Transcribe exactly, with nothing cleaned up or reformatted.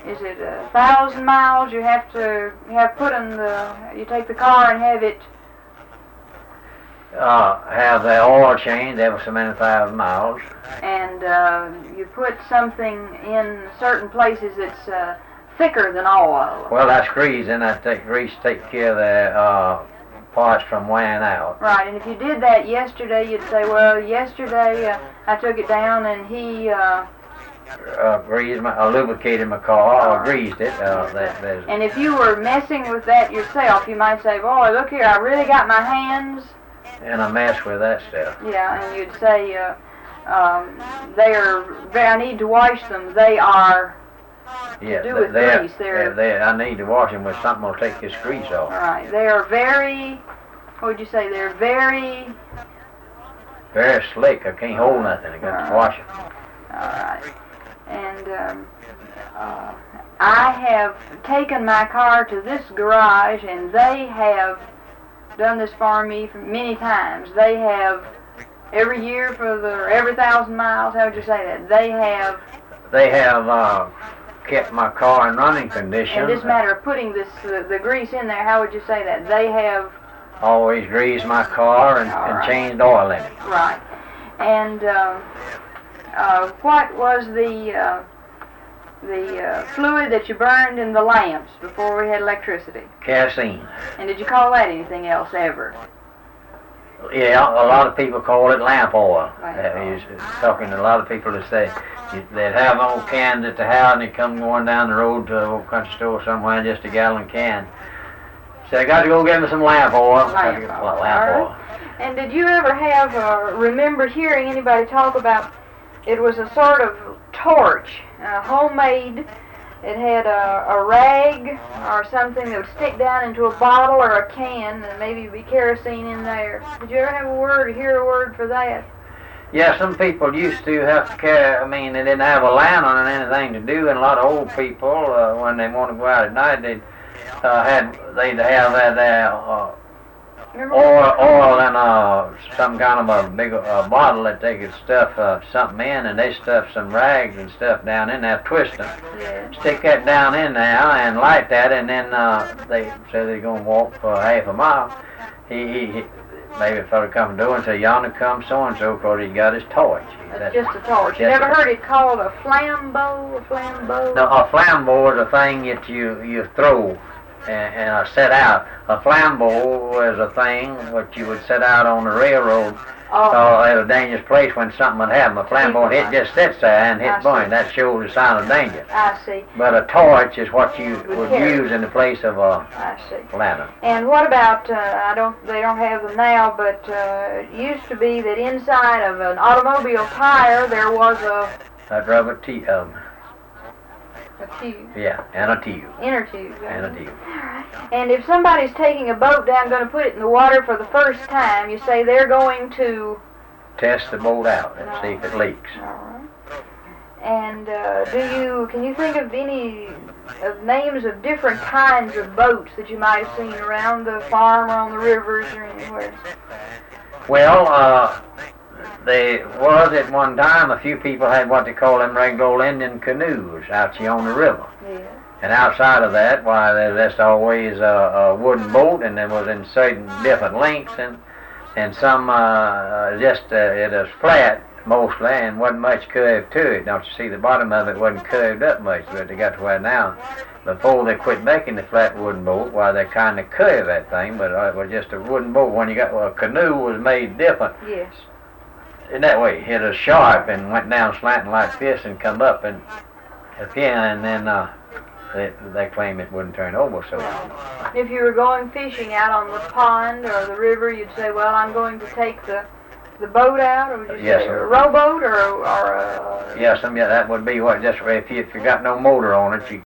is it a thousand miles? You have to have put in the, you take the car and have it. Uh, have the oil changed every so many thousand miles. And uh, you put something in certain places that's uh, thicker than oil. Well, that's grease, and that take, grease takes care of the uh, parts from wearing out. Right, and if you did that yesterday, you'd say, well, yesterday uh, I took it down and he uh, uh, greased my, uh, lubricated my car, or greased it. Uh, that, and if you were messing with that yourself, you might say, boy, look here, I really got my hands in a mess with that stuff. Yeah, and you'd say, uh, um, they are, I need to wash them. They are yeah, to do with they, grease. They're, they, I need to wash them with something that'll take this grease off. All right, they are very, what would you say, they're very... Very slick. I can't hold nothing. I got right. to wash them. All right. And um, uh, I have taken my car to this garage, and they have done this for me many times. They have, every year for the, every thousand miles, how would you say that? They have... They have uh, kept my car in running condition. In this matter of putting this, uh, the grease in there, how would you say that? They have... Always greased my car and, and right. changed oil in it. Right. And uh, uh, what was the uh, the uh, fluid that you burned in the lamps before we had electricity? Kerosene. And did you call that anything else ever? Yeah, a lot of people call it lamp oil. Lamp Uh, oil. he's talking to a lot of people that say they'd have old cans at the house and they come going down the road to a old country store somewhere, just a gallon can. So I got to go get me some lamp oil. Lamp get oil. lamp oil. Right. And did you ever have, uh, remember hearing anybody talk about, it was a sort of torch, uh, homemade. It had a, a rag or something that would stick down into a bottle or a can, and maybe be kerosene in there. Did you ever have a word or hear a word for that? Yeah, some people used to have to carry, I mean, they didn't have a lantern or anything to do, and a lot of old people, uh, when they want to go out at night, they'd, uh, had, they'd have that uh, oil, oil in uh, some kind of a big uh, bottle that they could stuff uh, something in, and they stuffed some rags and stuff down in there, twist them. Yeah. Stick that down in there and light that, and then uh, they say they're going to walk for half a mile. He, he, he maybe a fellow come to and say, yonder comes so-and-so, because he got his torch. That's just a torch. You never heard it called a flambeau, a flambeau? No, a flambeau is a thing that you, you throw and, and uh, set out. A flambeau is a thing what you would set out on the railroad oh. uh, at a dangerous place when something would happen. A flambeau, it just sits there and hits burn. That shows a sign of danger. I see. But a torch is what you would, would carry. use in the place of a I see. lantern. And what about, uh, I don't, they don't have them now, but uh, it used to be that inside of an automobile tire there was a... That rubber tube. Um, a tube. Yeah, and a tube. Inner tube. And a tube. And if somebody's taking a boat down, going to put it in the water for the first time, you say they're going to... Test the boat out and no. see if it leaks. All right. And uh, do you, can you think of any of names of different kinds of boats that you might have seen around the farm or on the rivers or anywhere? Well, uh, there was at one time a few people had what they call them regular old Indian canoes out here on the river. Yeah. And outside of that, why, there's always a, a wooden boat, and there was in certain different lengths, and and some uh, just uh, it was flat mostly, and wasn't much curved to it. Don't you see, the bottom of it wasn't curved up much, but they got to where now. Before they quit making the flat wooden boat, why they kind of curved that thing, but it was just a wooden boat. When you got well, a canoe was made different. Yes. In that way, it was sharp and went down slanting like this and come up and again, and then uh, they, they claim it wouldn't turn over so well. If you were going fishing out on the pond or the river, you'd say, well, I'm going to take the the boat out, or would you yes, say sir. a rowboat or, or a... Yes, yeah, that would be what, just if you, if you got no motor on it, you